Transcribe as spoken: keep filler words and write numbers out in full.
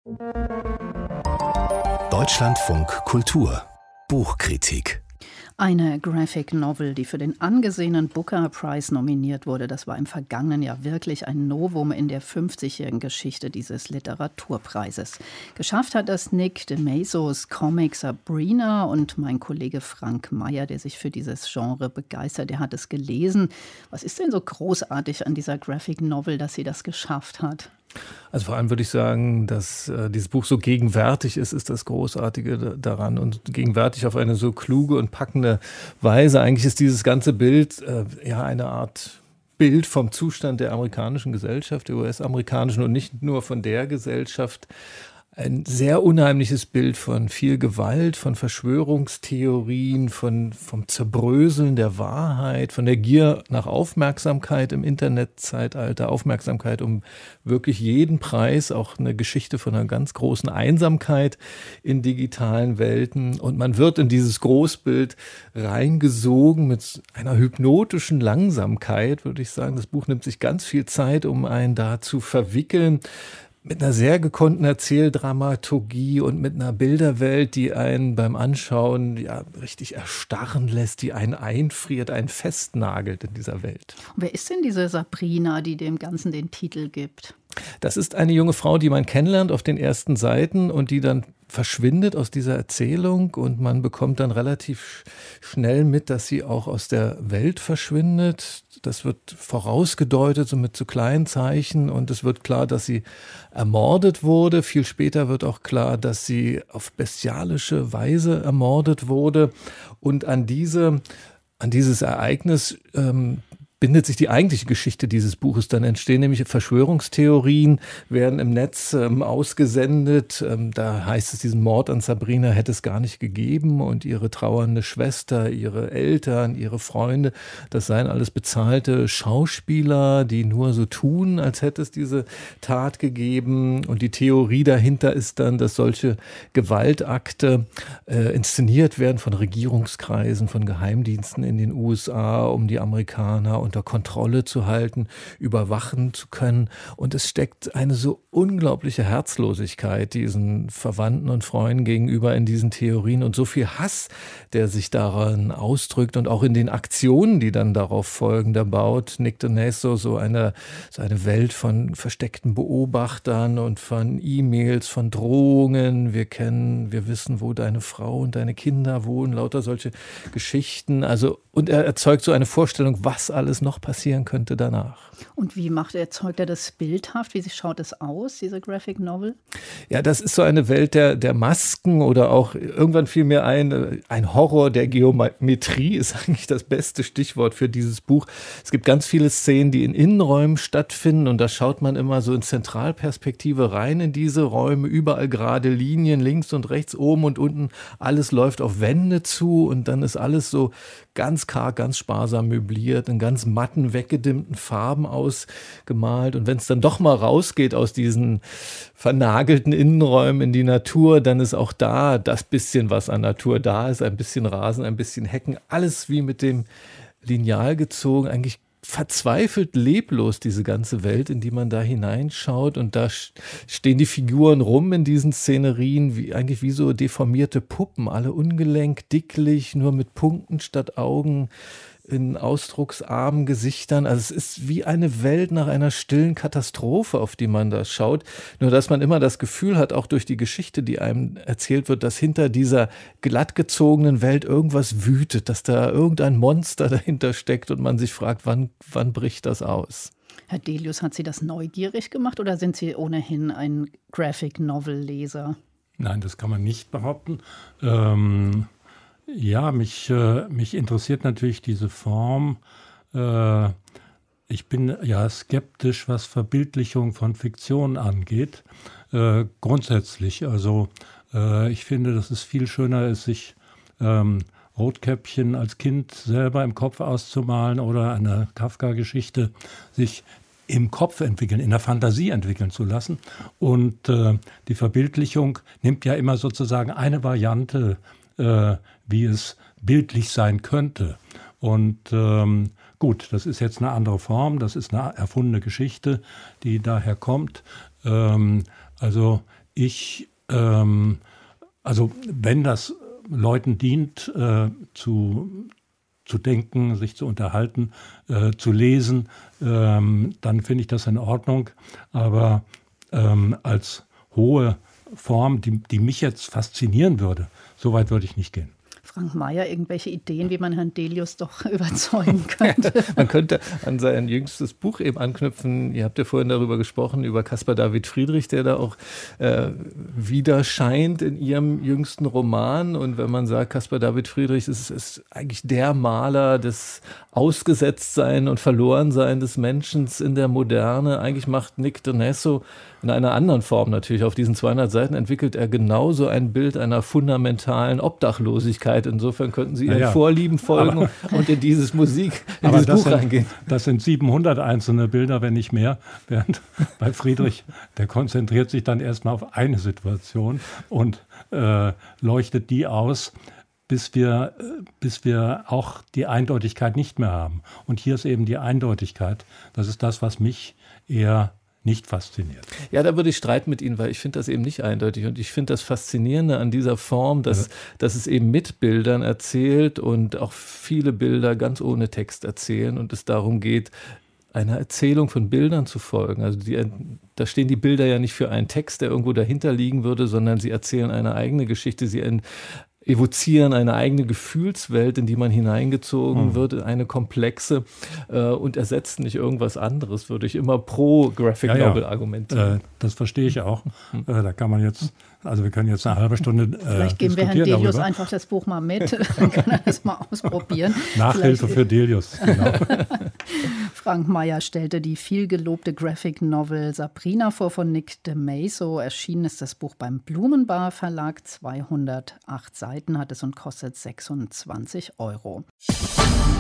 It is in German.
Deutschlandfunk Kultur Buchkritik. Eine Graphic Novel, die für den angesehenen Booker Prize nominiert wurde, das war im vergangenen Jahr wirklich ein Novum in der fünfzigjährigen Geschichte dieses Literaturpreises. Geschafft hat das Nick DeMazos Comic Sabrina und mein Kollege Frank Meyer, der sich für dieses Genre begeistert, der hat es gelesen. Was ist denn so großartig an dieser Graphic Novel, dass sie das geschafft hat? Also vor allem würde ich sagen, dass äh, dieses Buch so gegenwärtig ist, ist das Großartige daran und gegenwärtig auf eine so kluge und packende Weise. Eigentlich ist dieses ganze Bild äh, ja eine Art Bild vom Zustand der amerikanischen Gesellschaft, der U S-amerikanischen und nicht nur von der Gesellschaft. Ein sehr unheimliches Bild von viel Gewalt, von Verschwörungstheorien, von, vom Zerbröseln der Wahrheit, von der Gier nach Aufmerksamkeit im Internetzeitalter, Aufmerksamkeit um wirklich jeden Preis, auch eine Geschichte von einer ganz großen Einsamkeit in digitalen Welten. Und man wird in dieses Großbild reingesogen mit einer hypnotischen Langsamkeit, würde ich sagen. Das Buch nimmt sich ganz viel Zeit, um einen da zu verwickeln. Mit einer sehr gekonnten Erzähldramaturgie und mit einer Bilderwelt, die einen beim Anschauen ja richtig erstarren lässt, die einen einfriert, einen festnagelt in dieser Welt. Und wer ist denn diese Sabrina, die dem Ganzen den Titel gibt? Das ist eine junge Frau, die man kennenlernt auf den ersten Seiten und die dann verschwindet aus dieser Erzählung und man bekommt dann relativ schnell mit, dass sie auch aus der Welt verschwindet. Das wird vorausgedeutet, so mit zu kleinen Zeichen und es wird klar, dass sie ermordet wurde. Viel später wird auch klar, dass sie auf bestialische Weise ermordet wurde und an diese, an dieses Ereignis ähm, bindet sich die eigentliche Geschichte dieses Buches dann entstehen, nämlich Verschwörungstheorien werden im Netz ähm, ausgesendet. Ähm, da heißt es, diesen Mord an Sabrina hätte es gar nicht gegeben und ihre trauernde Schwester, ihre Eltern, ihre Freunde, das seien alles bezahlte Schauspieler, die nur so tun, als hätte es diese Tat gegeben. Und die Theorie dahinter ist dann, dass solche Gewaltakte äh, inszeniert werden von Regierungskreisen, von Geheimdiensten in den U S A, um die Amerikaner und unter Kontrolle zu halten, überwachen zu können. Und es steckt eine so unglaubliche Herzlosigkeit diesen Verwandten und Freunden gegenüber in diesen Theorien und so viel Hass, der sich daran ausdrückt und auch in den Aktionen, die dann darauf folgen. Da baut Nick DeMazo so eine, so eine Welt von versteckten Beobachtern und von E-Mails, von Drohungen. Wir kennen, wir wissen, wo deine Frau und deine Kinder wohnen, lauter solche Geschichten. Also, und er erzeugt so eine Vorstellung, was alles noch passieren könnte danach. Und wie macht er, erzeugt er das bildhaft? Wie schaut es aus, diese Graphic Novel? Ja, das ist so eine Welt der, der Masken oder auch, irgendwann fiel mir ein, ein Horror der Geometrie ist eigentlich das beste Stichwort für dieses Buch. Es gibt ganz viele Szenen, die in Innenräumen stattfinden und da schaut man immer so in Zentralperspektive rein in diese Räume, überall gerade Linien, links und rechts, oben und unten, alles läuft auf Wände zu und dann ist alles so ganz karg, ganz sparsam möbliert, in ganz matten, weggedimmten Farben ausgemalt. Und wenn es dann doch mal rausgeht aus diesen vernagelten Innenräumen in die Natur, dann ist auch da das bisschen, was an Natur da ist, ein bisschen Rasen, ein bisschen Hecken, alles wie mit dem Lineal gezogen, eigentlich verzweifelt leblos, diese ganze Welt, in die man da hineinschaut. Und da stehen die Figuren rum in diesen Szenerien, wie, eigentlich wie so deformierte Puppen, alle ungelenk, dicklich, nur mit Punkten statt Augen, in ausdrucksarmen Gesichtern. Also es ist wie eine Welt nach einer stillen Katastrophe, auf die man da schaut. Nur dass man immer das Gefühl hat, auch durch die Geschichte, die einem erzählt wird, dass hinter dieser glattgezogenen Welt irgendwas wütet, dass da irgendein Monster dahinter steckt und man sich fragt, wann, wann bricht das aus? Herr Delius, hat Sie das neugierig gemacht oder sind Sie ohnehin ein Graphic-Novel-Leser? Nein, das kann man nicht behaupten. Ähm Ja, mich, äh, mich interessiert natürlich diese Form. Äh, ich bin ja skeptisch, was Verbildlichung von Fiktion angeht. Äh, grundsätzlich. Also äh, ich finde, dass es viel schöner ist, sich ähm, Rotkäppchen als Kind selber im Kopf auszumalen oder eine Kafka-Geschichte sich im Kopf entwickeln, in der Fantasie entwickeln zu lassen. Und äh, die Verbildlichung nimmt ja immer sozusagen eine Variante, äh, wie es bildlich sein könnte. Und ähm, gut, das ist jetzt eine andere Form, das ist eine erfundene Geschichte, die daher kommt. Ähm, also ich, ähm, also wenn das Leuten dient, äh, zu, zu denken, sich zu unterhalten, äh, zu lesen, ähm, dann finde ich das in Ordnung. Aber ähm, als hohe Form, die, die mich jetzt faszinieren würde, so weit würde ich nicht gehen. Frank Meyer, irgendwelche Ideen, wie man Herrn Delius doch überzeugen könnte? Man könnte an sein jüngstes Buch eben anknüpfen. Ihr habt ja vorhin darüber gesprochen, über Caspar David Friedrich, der da auch äh, wieder scheint in ihrem jüngsten Roman. Und wenn man sagt, Caspar David Friedrich ist, ist eigentlich der Maler des Ausgesetztsein und Verlorensein des Menschen in der Moderne. Eigentlich macht Nick Donesso in einer anderen Form natürlich. Auf diesen zweihundert Seiten entwickelt er genauso ein Bild einer fundamentalen Obdachlosigkeit. Insofern könnten Sie Ihren ja, Vorlieben folgen aber, und in dieses Musik, in dieses Buch sind, reingehen. Das sind siebenhundert einzelne Bilder, wenn nicht mehr. Während bei Friedrich, der konzentriert sich dann erstmal auf eine Situation und äh, leuchtet die aus, bis wir, bis wir auch die Eindeutigkeit nicht mehr haben. Und hier ist eben die Eindeutigkeit. Das ist das, was mich eher nicht fasziniert. Ja, da würde ich streiten mit Ihnen, weil ich finde das eben nicht eindeutig. Und ich finde das Faszinierende an dieser Form, dass, ja. dass es eben mit Bildern erzählt und auch viele Bilder ganz ohne Text erzählen und es darum geht, einer Erzählung von Bildern zu folgen. Also die, da stehen die Bilder ja nicht für einen Text, der irgendwo dahinter liegen würde, sondern sie erzählen eine eigene Geschichte. Sie en- evozieren eine eigene Gefühlswelt, in die man hineingezogen mhm. wird, eine komplexe äh, und ersetzt nicht irgendwas anderes, würde ich immer pro Graphic ja, Novel ja. argumentieren. Äh, das verstehe ich auch. Mhm. Äh, da kann man jetzt, also wir können jetzt eine halbe Stunde äh, Vielleicht geben wir Herrn Delius darüber. Einfach das Buch mal mit, dann kann er das mal ausprobieren. Nachhilfe Vielleicht. Für Delius, genau. Frank Meyer stellte die vielgelobte Graphic Novel Sabrina vor von Nick Donesso. Erschienen ist das Buch beim Blumenbar Verlag. zweihundertacht Seiten hat es und kostet sechsundzwanzig Euro.